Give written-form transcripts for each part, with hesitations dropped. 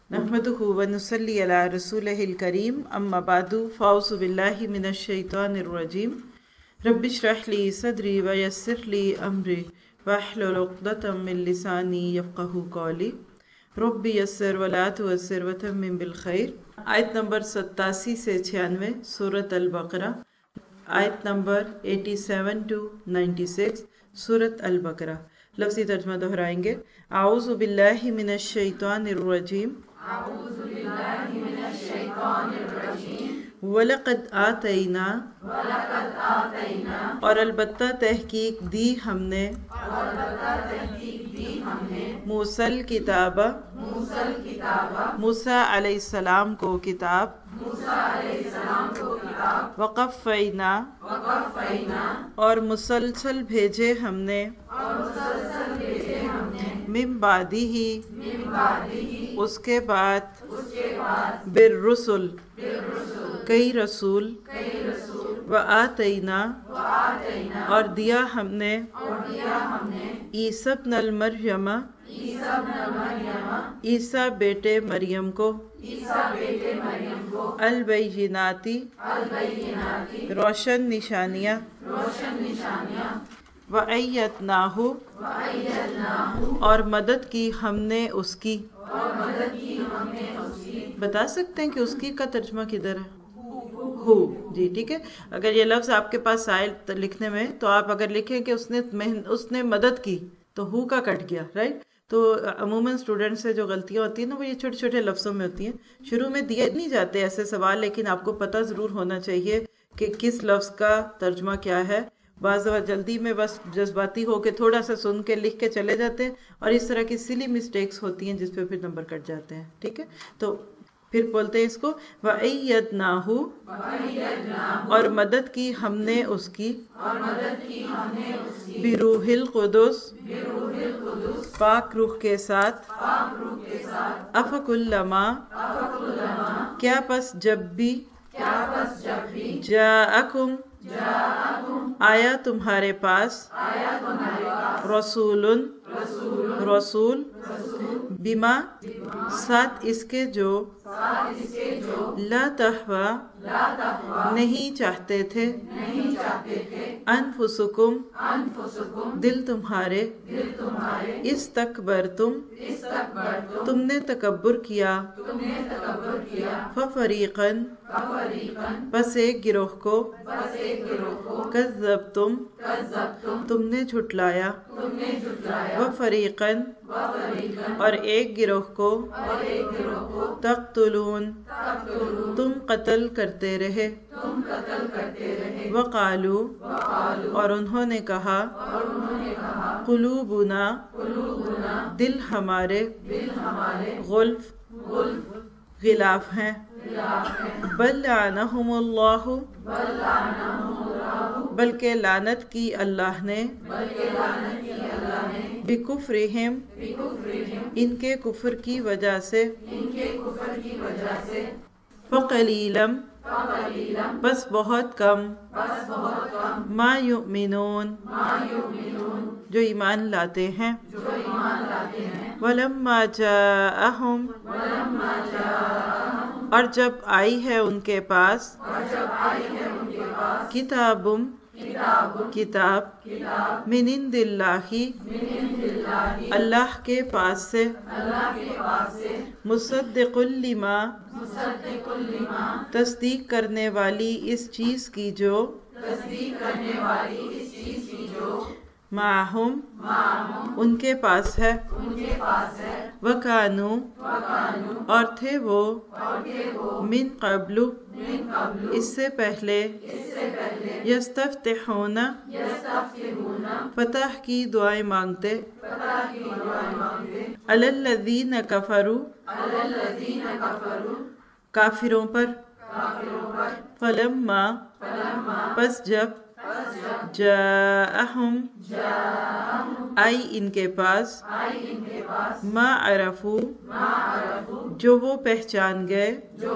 नहमदुहु व नुसल्ली अला रसूलिहिल करीम अम्मा बादु फ़ाउज़ु बिल्लाहि मिनश शैतानिर रजीम रब्बिश्रह ली सदरी व यस्सिर ली अमरी वहलुल उक़दतम मिन लिसानी यफ़क़हू क़ौली रब्बी यस्सिर व ला तुअस्सिर व तम्मिम बिल खैर। आयत नंबर 87 से 96 सूरत अल-बक़रा, आयत नंबर 87 to 96 सूरत अल-बक़रा। लफ्ज़ी तर्जुमा दोहराएंगे। आऊज़ु बिल्लाहि मिनश शैतानिर रजीम, वलक़द आतैना, और अलबत्ता तहकीक दी हमने, मूसल किताबा, मूसा अलैहिस्सलाम को किताब, वक़फ़ैना, और मुसलसल भेजे हमने, मिन बादिही, उसके बाद, बिर्रुसुल, कई रसूल, व आतैना, और दिया हमने, ईसा इब्नुल मरियम, ईसा बेटे मरियम को, अल बैयिनाती, रोशन निशानियाँ, व अय्यदनाहु, और मदद की हमने उसकी। बता सकते हैं कि उसकी का तर्जुमा किधर है? हु जी, ठीक है। अगर ये लफ्ज़ आपके पास आए तो लिखने में, तो आप अगर लिखें कि उसने मदद की, तो हु का कट गया, राइट। तो अमूमन स्टूडेंट से जो गलतियां होती हैं ना, वो ये छोटे छोटे लफ्ज़ों में होती हैं। शुरू में दिए नहीं जाते ऐसे सवाल, लेकिन आपको पता ज़रूर होना चाहिए कि किस लफ्ज़ का तर्जुमा क्या है। बाज़ दफ़ा जल्दी में बस जज्बाती हो के थोड़ा सा सुन के लिख के चले जाते हैं, और इस तरह की सिली मिस्टेक्स होती हैं जिस पे फिर नंबर कट जाते हैं, ठीक है। तो फिर बोलते हैं इसको, वअय्यदनाहु, और मदद की हमने उसकी, बिरूहिल कुदुस, पाक रूह के साथ, अफकुल्लमा, क्या पस जब भी, जाअकुम, आया तुम्हारे पास, रसूलुन, रसूल, बिमा, साथ इसके जो, ला तहवा, नहीं चाहते थे, अनफुसुकुम, दिल तुम्हारे, इस्तकबरतुम, तुमने तकब्बुर किया, फफरीकन, बस एक गिरोह को, कज़्ज़बतुम, तुमने झुटलाया, वफरीकन, और एक गिरोह को, तक़्तुलून, तुम कत्ल करते रहे, वक़ालू, और उन्होंने कहा, क़ुलूबुना, दिल हमारे, गुल्फ, गिलाफ हैं, बल लानहुमुल्लाहु, बल्कि लानत की अल्लाह ने, बिकुफ्रिहिम, इनके कुफ्र की वजह से, फ़क़लीलम, बस बहुत कम, मा युमिनून, जो ईमान लाते हैं, वलम्मा जाअहुम, और जब आई है उनके पास, किताबुम, किताब, मिनिंदिल्लाही, अल्लाह के पास से, मुसद्दिक़ुल लिमा, तस्दीक करने वाली इस चीज़ की जो, माहुम, उनके पास है, वकानू, और थे वो, मिन क़ब्लु, इससे पहले, यस्तफ्तिहूना, फतह की दुआएं मांगते, अलल्लज़ीन कफ़रू, काफिरों पर, फलम्मा, पस जब, जाअहुम, आई इनके पास, मा अरफू, जो वो पहचान गए,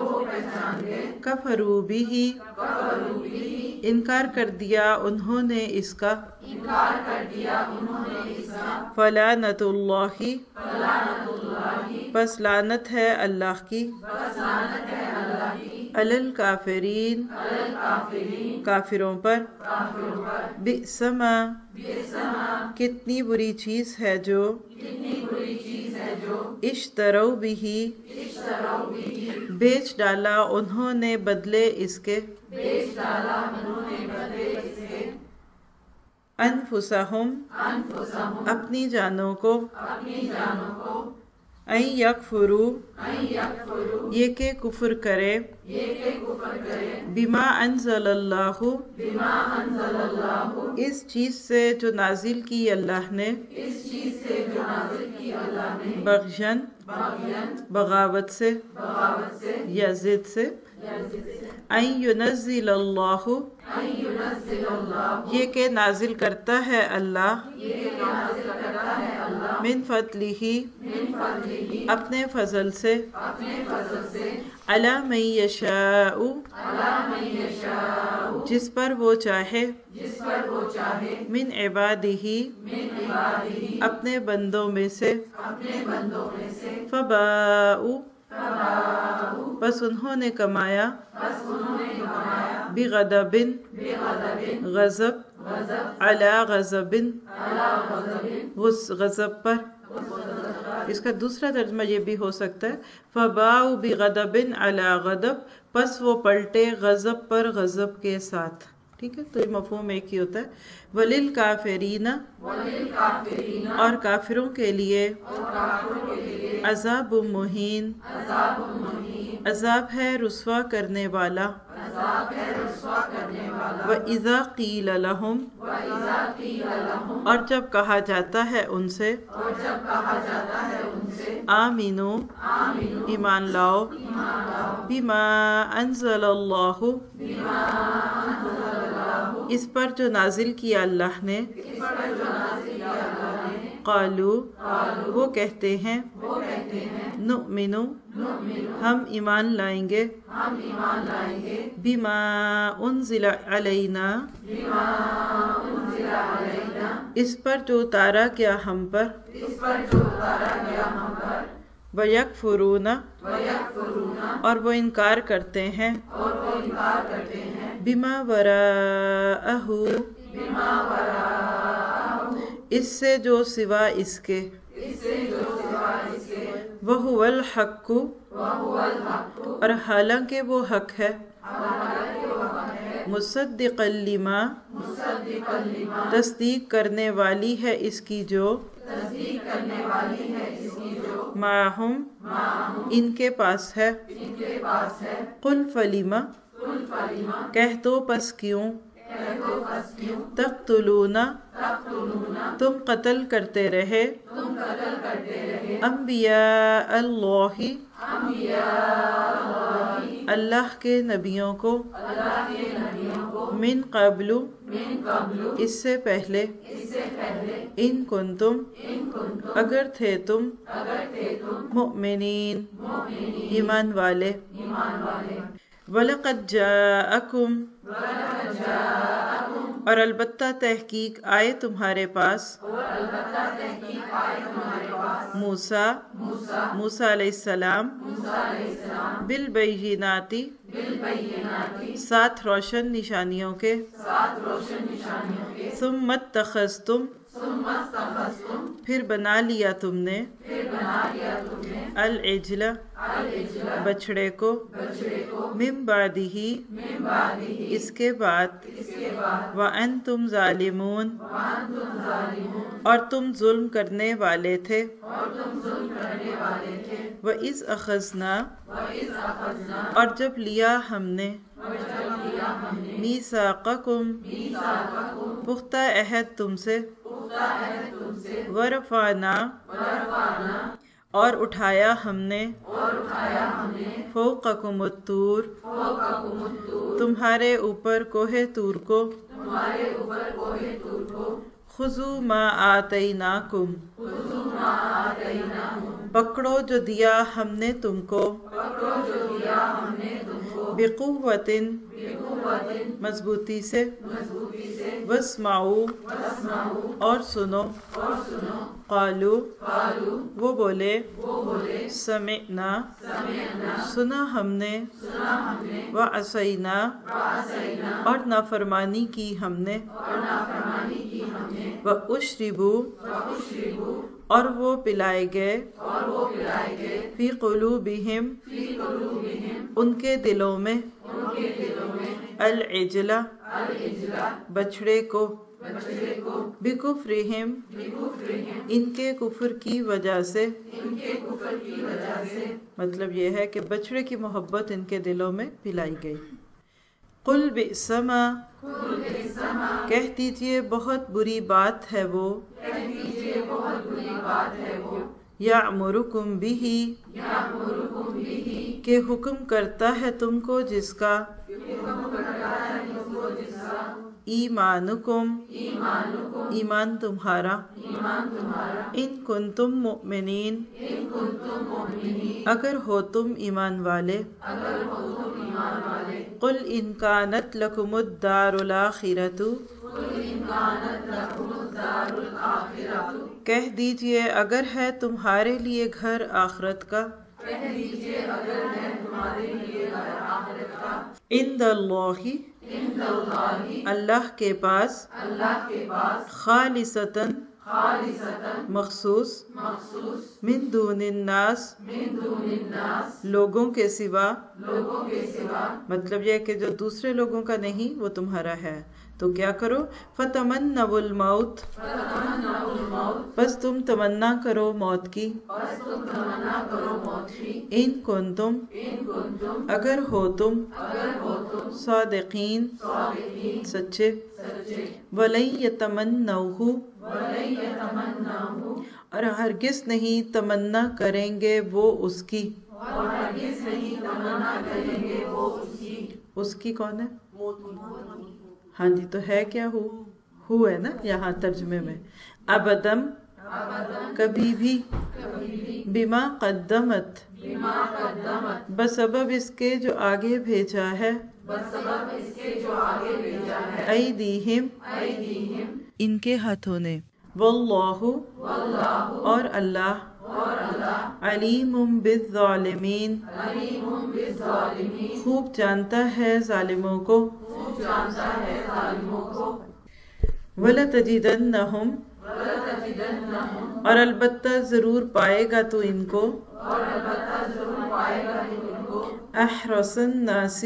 कफरू बिही, इनकार कर दिया उन्होंने इसका, फलानतुल्लाहि, بس لعنت ہے اللہ کی علی الکافرین کافروں پر بئس ما کتنی بری چیز ہے جو اشتروا بہ بیچ ڈالا انہوں نے بدلے اس کے انفسہم اپنی جانوں کو ان یکفروا یہ کہ کفر کرے بما انزل اللہ اس چیز سے جو نازل کی اللہ نے بغین بغاوت سے یا ضد سے ان ینزل اللہ یہ کہ نازل کرتا ہے اللہ من فضلہ اپنے فضل سے علی من یشاء جس پر وہ چاہے من عبادہ اپنے بندوں میں سے فباؤ بس انہوں نے کمایا بغضب غضب علی غضب غضب پر اس کا دوسرا ترجمہ یہ بھی ہو سکتا ہے فباؤ بغضب علی غضب پس وہ پلٹے غضب پر غضب کے ساتھ. ٹھیک ہے، تو یہ مفہوم ایک ہی ہوتا ہے. وَلِلْكَافِرِينَ اور کافروں کے لیے عذاب مہین عذاب ہے رسوا کرنے والا. وَإِذَا قِيلَ لَهُمْ اور جب کہا جاتا ہے ان سے آمینو ایمان لاؤ بما انزل اللہ اس پر جو نازل کیا اللہ نے قالو وہ کہتے ہیں نؤمنو ہم ایمان لائیں گے بما انزل علینا اس پر جو اتارا گیا ہم پر وَيَكْفُرُونَ اور وہ انکار کرتے ہیں بما وراءہ اس سے جو سوا اس کے وَهُوَ الْحَقُّ اور حالانکہ وہ حق ہے مصدقا لما تصدیق کرنے والی ہے اس کی جو معہم ان کے پاس ہے قل فلم کہہ دو پس کیوں تقتلون تم قتل کرتے رہے انبیاء اللہ اللہ کے نبیوں کو من قبل اس سے پہلے ان کنتم اگر تھے تم مؤمنین ایمان والے وَلَقَدْ جَاءَكُمْ اور البتہ تحقیق آئے تمہارے پاس موسیٰ علیہ السلام بالبینات ساتھ روشن نشانیوں کے ثم اتخذتم پھر بنا لیا تم نے العجل بچڑے کو من بعدہ اس کے بعد وانتم ظالمون اور تم ظلم کرنے والے تھے وَإِذْ أَخَذْنَا اور جب لیا ہم نے میثاقکم پختہ عہد تم سے ورفعنا اور اٹھایا ہم نے فوقکم الطور تمہارے اوپر کوہ طور کو خذوا ما آتیناکم پکڑو جو دیا ہم نے تم کو بقوتن مضبوطی سے، واسمعوا اور سنو، قالو وہ بولے، سمعنا سنا ہم نے، وعصینا اور نافرمانی کی ہم نے، واشربوا اور وہ پلائے گئے، فی قلوبہم ان کے دلوں میں، العجلہ بچڑے کو، بکفرہم ان کے کفر کی وجہ سے، مطلب یہ ہے کہ بچڑے کی محبت ان کے دلوں میں پلائی گئی۔ قل بئس ما کہہ دیجئے بہت بری بات ہے وہ، یأمرکم بہ کہ حکم کرتا ہے تم کو جس کا، ایمانکم ایمان تمہارا، ان کنتم مؤمنین اگر ہو تم ایمان والے، قل ان کانت لکم الدار الآخرۃ کہہ دیجئے اگر ہے تمہارے لیے گھر آخرت کا، عند اللہ اللہ کے پاس، خالصتاً مخصوص، من دون الناس لوگوں کے سوا، مطلب یہ کہ جو دوسرے لوگوں کا نہیں وہ تمہارا ہے، تو کیا کرو، فتمنوا الموت بس تم تمنا کرو موت کی، ان کنتم اگر ہو تم، صادقین سچے، وَلَن يَتَمَنَّوْهُ اور ہرگز نہیں تمنا کریں گے وہ اس کی، اس کی کون ہے؟ ہاں جی، تو ہے کیا ہو ہے نا یہاں ترجمے میں، ابدم کبھی بھی، بما قدمت بسبب اس کے جو آگے بھیجا ہے، ایدیہم ان کے ہاتھوں نے، واللہ اور اللہ، علیم بالظالمین خوب جانتا ہے ظالموں کو، وَلَتَجِدَنَّهُمْ اور البتہ ضرور پائے گا تو ان کو، احرص الناس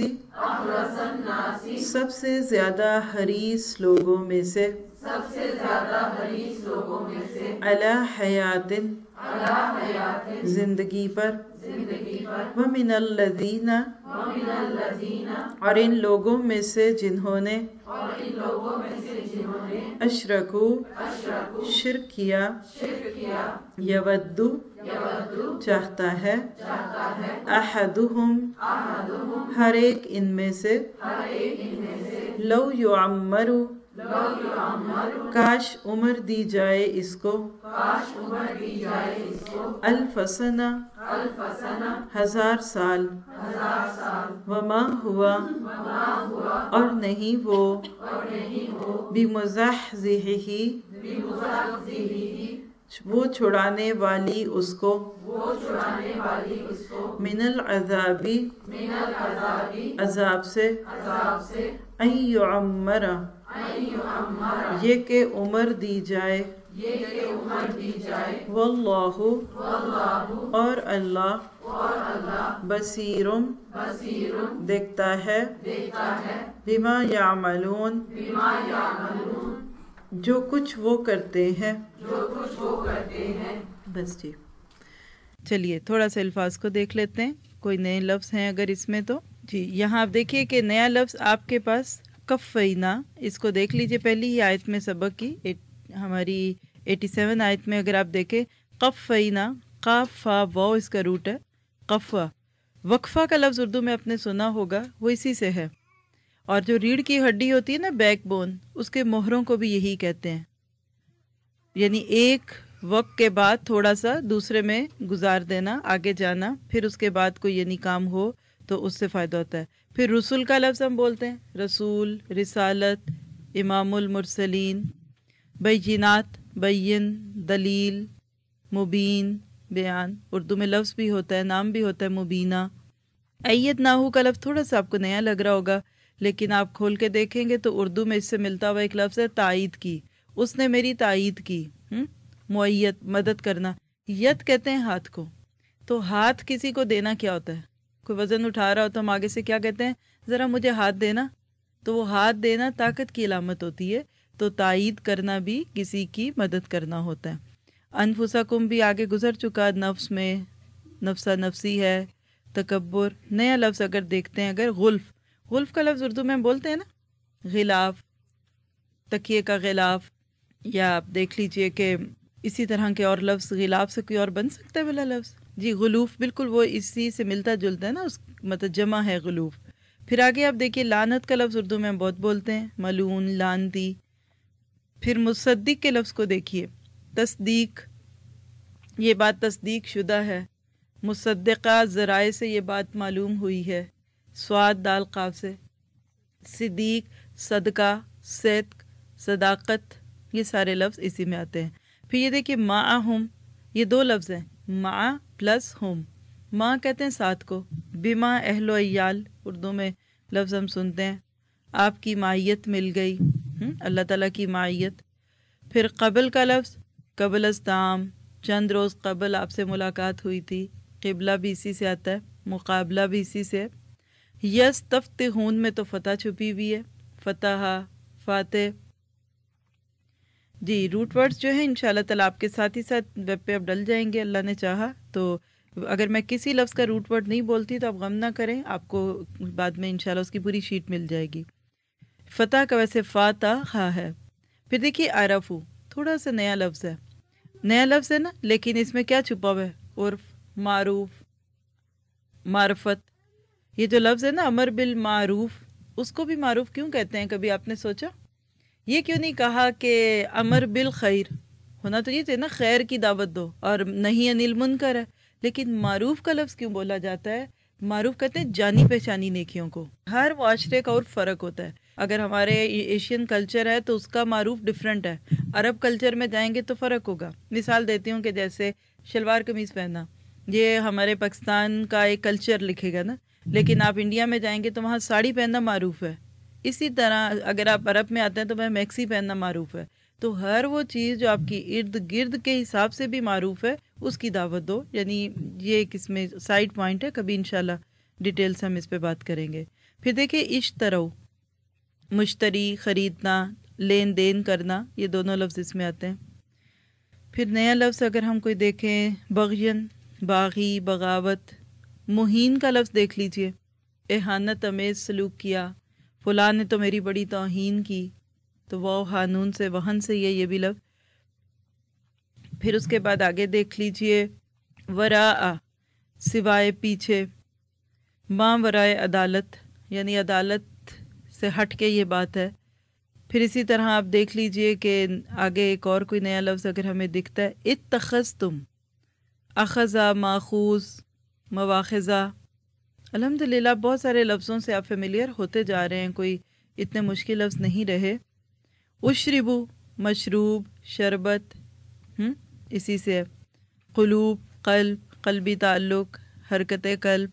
سب سے زیادہ حریص لوگوں میں سے، علی حیات زندگی پر، ومن الذین اور ان لوگوں میں سے جنہوں نے، اشرکو شرک کیا، یودو چاہتا ہے، احدہم ہر ایک ان میں سے، لو یعمر کاش عمر دی جائے اس کو، الف سنہ 1000 سال، وما ہوا اور نہیں وہ، بمزحزحہ وہ چھڑانے والی اس کو، من العذاب عذاب سے، ان یعمر یہ کہ عمر دی جائے، واللہ اور اللہ، بصیر دیکھتا ہے، بما یعملون جو کچھ وہ کرتے ہیں۔ بس جی، چلیے تھوڑا سا الفاظ کو دیکھ لیتے ہیں، کوئی نئے لفظ ہیں اگر اس میں تو جی یہاں آپ دیکھیے کہ نیا لفظ آپ کے پاس کفینا، اس کو دیکھ لیجئے پہلی ہی آیت میں سبق کی ہماری 87 آیت میں اگر آپ دیکھیں قفینا، قاف فا واو اس کا روٹ ہے، قفا، وقفہ کا لفظ اردو میں آپ نے سنا ہوگا، وہ اسی سے ہے، اور جو ریڑھ کی ہڈی ہوتی ہے نا بیک بون، اس کے مہروں کو بھی یہی کہتے ہیں، یعنی ایک وقت کے بعد تھوڑا سا دوسرے میں گزار دینا، آگے جانا، پھر اس کے بعد کوئی یعنی کام ہو تو اس سے فائدہ ہوتا ہے. پھر رسول کا لفظ ہم بولتے ہیں، رسول، رسالت، امام المرسلین، بینات، بین، دلیل، مبین، بیان. اردو میں لفظ بھی ہوتا ہے، نام بھی ہوتا ہے مبینہ. ایت ناہو کا لفظ تھوڑا سا آپ کو نیا لگ رہا ہوگا، لیکن آپ کھول کے دیکھیں گے تو اردو میں اس سے ملتا ہوا ایک لفظ ہے تائید کی. اس نے میری تائید کی. معیت، مدد کرنا. ید کہتے ہیں ہاتھ کو. تو ہاتھ کسی کو دینا کیا ہوتا ہے؟ کوئی وزن اٹھا رہا ہو تو ہم آگے سے کیا کہتے ہیں؟ ذرا مجھے ہاتھ دینا. تو وہ ہاتھ دینا طاقت کی علامت ہوتی ہے. تو تائید کرنا بھی کسی کی مدد کرنا ہوتا ہے. انفسکم بھی آگے گزر چکا، نفس میں نفسا نفسی ہے. تکبر، نیا لفظ اگر دیکھتے ہیں، اگر غلف، غلف کا لفظ اردو میں ہم بولتے ہیں نا، غلاف، تکیے کا غلاف. یا آپ دیکھ لیجئے کہ اسی طرح کے اور لفظ، غلاف سے کوئی اور بن سکتا ہے والا لفظ؟ جی غلوف، بالکل وہ اسی سے ملتا جلتا ہے نا، اس مطلب جمع ہے غلوف. پھر آگے آپ دیکھیے لعنت کا لفظ اردو میں ہم بہت بولتے ہیں، ملعون، لعنتی. پھر مصدق کے لفظ کو دیکھیے، تصدیق، یہ بات تصدیق شدہ ہے. مصدقہ، ذرائع سے یہ بات معلوم ہوئی ہے. سواد دال قاف سے. صدیق، صدقہ، صدق، صداقت، یہ سارے لفظ اسی میں آتے ہیں. پھر یہ دیکھیے معہم، یہ دو لفظ ہیں، مع پلس ہم. ماں کہتے ہیں ساتھ کو. بما اہل و عیال، اردو میں لفظ ہم سنتے ہیں، آپ کی معیت مل گئی، اللہ تعالیٰ کی معیت. پھر قبل کا لفظ، قبل از طعام، چند روز قبل آپ سے ملاقات ہوئی تھی. قبلہ بھی اسی سے آتا ہے، مقابلہ بھی اسی سے. یستفتحون میں تو فتح چھپی ہوئی ہے، فتح، فاتح. جی روٹ ورڈز جو ہیں انشاءاللہ تعالیٰ آپ کے ساتھ ہی ساتھ ویب پہ اب ڈل جائیں گے اللہ نے چاہا تو. اگر میں کسی لفظ کا روٹ ورڈ نہیں بولتی تو آپ غم نہ کریں، آپ کو بعد میں انشاءاللہ اس کی پوری شیٹ مل جائے گی. فتح کا ویسے فاتح ہے. پھر دیکھیے عرفو، تھوڑا سا نیا لفظ ہے، نیا لفظ ہے نا، لیکن اس میں کیا چھپا ہوا ہے؟ عرف، معروف، معرفت. یہ جو لفظ ہے نا امر بالمعروف، اس کو بھی معروف کیوں کہتے ہیں؟ کبھی آپ نے سوچا؟ یہ کیوں نہیں کہا کہ امر بالخیر؟ ہونا تو یہ تھے نا خیر کی دعوت دو، اور نہیں انل منکر ہے. لیکن معروف کا لفظ کیوں بولا جاتا ہے؟ معروف کہتے ہیں جانی پہچانی نیکیوں کو. ہر معاشرے کا اور فرق ہوتا ہے. اگر ہمارے ایشین کلچر ہے تو اس کا معروف ڈیفرنٹ ہے، عرب کلچر میں جائیں گے تو فرق ہوگا. مثال دیتی ہوں کہ جیسے شلوار قمیض پہننا، یہ ہمارے پاکستان کا ایک کلچر لکھے گا نا، لیکن آپ انڈیا میں جائیں گے تو وہاں ساڑی پہننا معروف ہے. اسی طرح اگر آپ عرب میں آتے ہیں تو وہاں میکسی پہننا معروف ہے. تو ہر وہ چیز جو آپ کی ارد گرد کے حساب سے بھی معروف ہے اس کی دعوت دو. یعنی یہ ایک اس میں سائڈ پوائنٹ ہے، کبھی انشاءاللہ ڈیٹیل سے ہم اس پہ بات کریں گے. پھر دیکھیں اشترو، مشتری، خریدنا، لین دین کرنا، یہ دونوں لفظ اس میں آتے ہیں. پھر نیا لفظ اگر ہم کوئی دیکھیں، بغین، باغی، بغاوت. مہین کا لفظ دیکھ لیجئے، اہانت امیز سلوک کیا، فلاں نے تو میری بڑی توہین کی. تو واو حانون سے، وہن سے یہ بھی لفظ. پھر اس کے بعد آگے دیکھ لیجئے وراء، سوائے، پیچھے. ما ورائے عدالت، یعنی عدالت سے ہٹ کے یہ بات ہے. پھر اسی طرح آپ دیکھ لیجئے کہ آگے ایک اور کوئی نیا لفظ اگر ہمیں دکھتا ہے، اتخذتم، اخذا، ماخوذ، مواخذہ. الحمدللہ بہت سارے لفظوں سے آپ فیملیئر ہوتے جا رہے ہیں، کوئی اتنے مشکل لفظ نہیں رہے. اشربو، مشروب، شربت، اسی سے. قلوب، قلب، قلبی تعلق، حرکت قلب.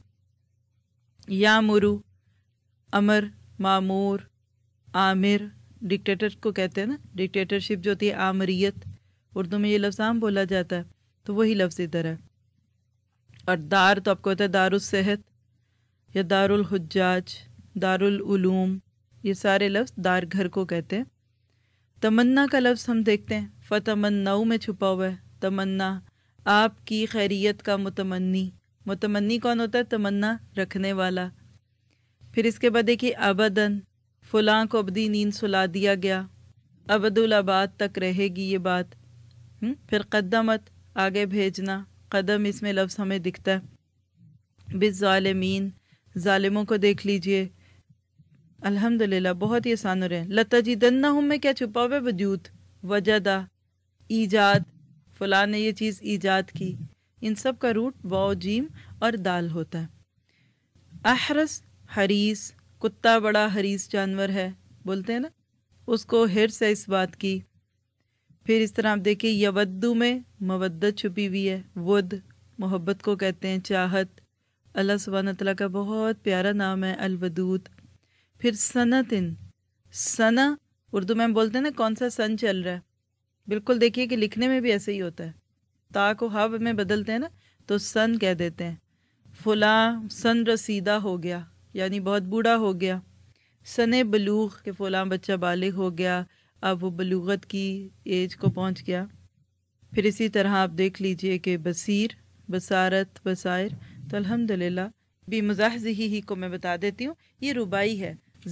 یامرو، امر، معمور، آمر. ڈکٹیٹر کو کہتے ہیں نا، ڈکٹیٹرشپ جو ہوتی ہے آمریت، اردو میں یہ لفظ عام بولا جاتا ہے، تو وہی لفظ ادھر ہے. اور دار تو آپ کو ہوتا ہے دار الصحت یا دار الحجاج، دار العلوم، یہ سارے لفظ دار گھر کو کہتے ہیں. تمنا کا لفظ ہم دیکھتے ہیں، فتمنو میں چھپا ہوا ہے. تمنا، آپ کی خیریت کا متمنی. متمنی کون ہوتا ہے؟ تمنا رکھنے والا. پھر اس کے بعد دیکھیے ابدن، فلاں کو ابدی نیند سلا دیا گیا، ابد الاباد تک رہے گی یہ بات. پھر قدمت، آگے بھیجنا. قدم اس میں لفظ ہمیں دکھتا ہے. بالظالمین، ظالموں کو دیکھ لیجئے. الحمدللہ بہت ہی آسان ہو رہے ہیں. لتجدنہم میں کیا چھپا ہوا ہے؟ وجود، وجدہ، ایجاد، فلاں نے یہ چیز ایجاد کی. ان سب کا روٹ واو، جیم اور دال ہوتا ہے. अहरस हरीस, कुत्ता बड़ा हरीस जानवर है बोलते हैं ना, उसको हिर्स है इस बात की। फिर इस तरह आप देखिए यवद्दू में मवद्दत छुपी हुई है, वुद मोहब्बत को कहते हैं, चाहत। अल्लाह सुब्हान तआला का बहुत प्यारा नाम है अल-वदूद। फिर सनतिन, सना उर्दू में हम बोलते हैं ना कौन सा सन चल रहा है, बिल्कुल देखिए कि लिखने में भी ऐसे ही होता है, ता को हव में बदलते हैं ना तो सन कह देते हैं। फुला सन रसीदा हो गया यानी बहुत बूढ़ा हो गया। सने बलूग के फुला बच्चा बालिग हो गया, अब वो बलूगत की एज को पहुंच गया। फिर इसी तरह आप देख लीजिए कि बसीर, बसारत, बसायर। तो अल्हम्दुलिल्लाह भी मुज़ाहज़िही ही को मैं बता देती हूँ, ये रुबाई है।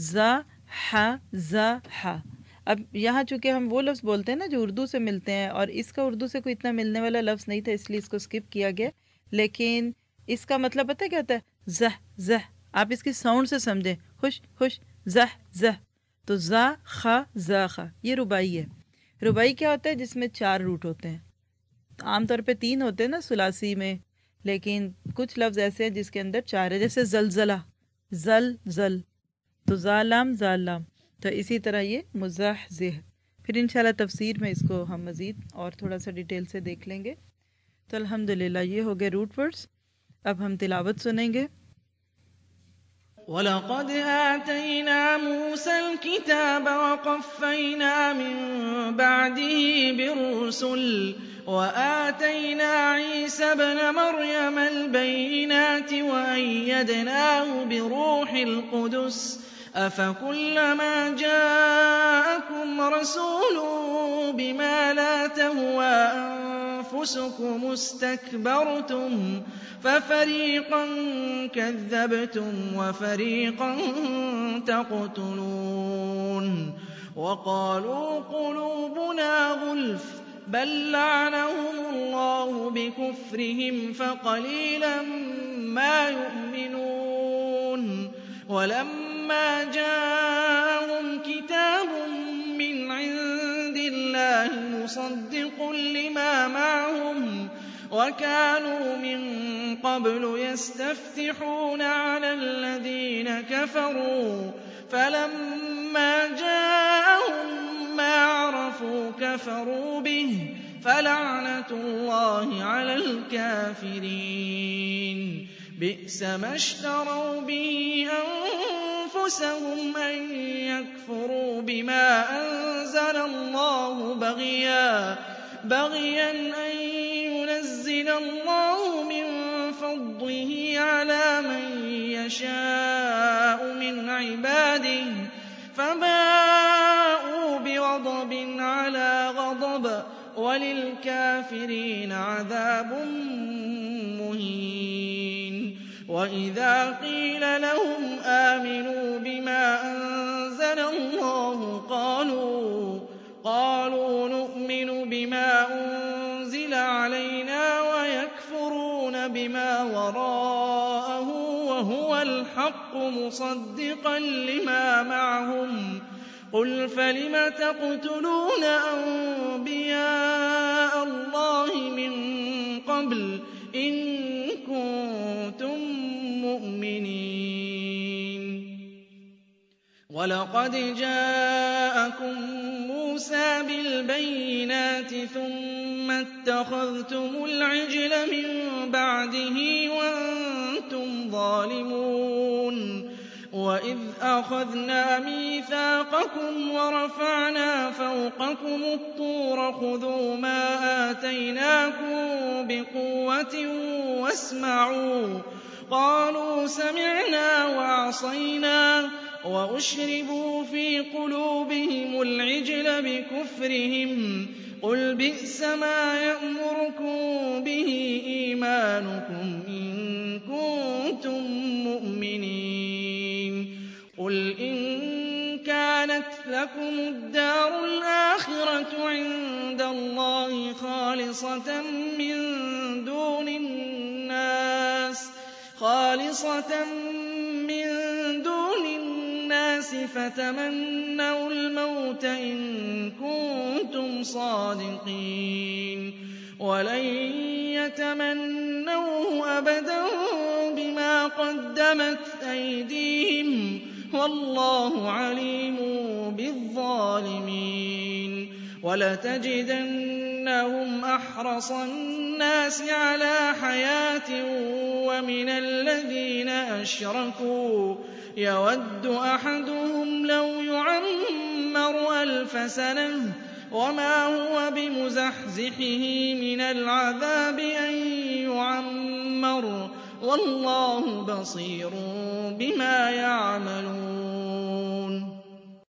ज़ा हा। अब यहाँ चूंकि हम वो लफ्ज़ बोलते हैं ना जो उर्दू से मिलते हैं, और इसका उर्दू से कोई इतना मिलने वाला लफ्ज़ नहीं था इसलिए इसको स्किप किया गया, लेकिन इसका मतलब पता है क्या होता है? जह जह। आप इसकी साउंड से समझें, खुश खुश, जह जह। तो जा खा ये रुबाई है। रुबाई क्या होता है? जिसमें 4 रूट होते हैं। आमतौर पे 3 होते हैं ना सुलासी में, लेकिन कुछ लफ्ज़ ऐसे हैं जिसके अंदर 4 है, जैसे जलजला, जल जल, तो जालाम जालाम। तो इसी तरह ये मुज़ाहज़िह। फिर इंशाल्लाह तफसीर में इसको हम मज़ीद और थोड़ा सा डिटेल से देख लेंगे। तो अल्हम्दुलिल्लाह ये हो गए रूट वर्ड्स। अब हम तिलावत सुनेंगे। वलक़द आतैना मूसल किताब वक़फ़ैना मिन बअदिही बिर्रुसुल वआतैना ईसा इब्न मर्यमल बय्यिनाति वअय्यदनाहु बिरूहिल क़ुदुस अफ़कुल्लमा जाअकुम रसूलun बिमा ला तहवा أنفسكم استكبرتم ففريقا كذبتم وفريقا تقتلون وقالوا قلوبنا غلف بل لعنهم الله بكفرهم فقليلا ما يؤمنون ولما جاءهم كتاب من عند الله مصدق لما معهم وكانوا من قبل يستفتحون على الذين كفروا فلما جاءهم ما عرفوا كفروا به فلعنة الله على الكافرين بئس ما اشتروا به أنفسهم أن يكفروا بما أنزل الله بغيا أن ينزل الله من فضله على من يشاء من عباده فباءوا بغضب على غضب وللكافرين عذاب مهين وإذا قيل لهم آمنوا بما أنزل الله قالوا نؤمن بما أنزل علينا ويكفرون بما وراءه وهو الحق مصدقا لما معهم قل فلم تقتلون أنبياء الله من قبل إن كنتم مؤمنين ولقد جاءكم موسى بالبينات ثم اتخذتم العجل من بعده وأنتم ظالمون وإذ أخذنا ميثاقكم ورفعنا فوقكم الطور خذوا ما آتيناكم بقوة واسمعوا قالوا سمعنا وعصينا وأشربوا في قلوبهم العجل بكفرهم قل بئس ما يأمركم به إيمانكم إن كنتم مؤمنين قل إن كانت لكم الدار الآخرة عند الله خالصة من دون الناس فتمنوا الموت إن كنتم صادقين ولن يتمنوه أبدا بما قدمت أيديهم والله عليم بالظالمين ولتجدنهم أحرص الناس على حياة ومن الذين أشركوا يود أحدهم لو يعمر 1000 سنة وما هو بمزحزحه من العذاب أن يعمر والله بصير بما يعملون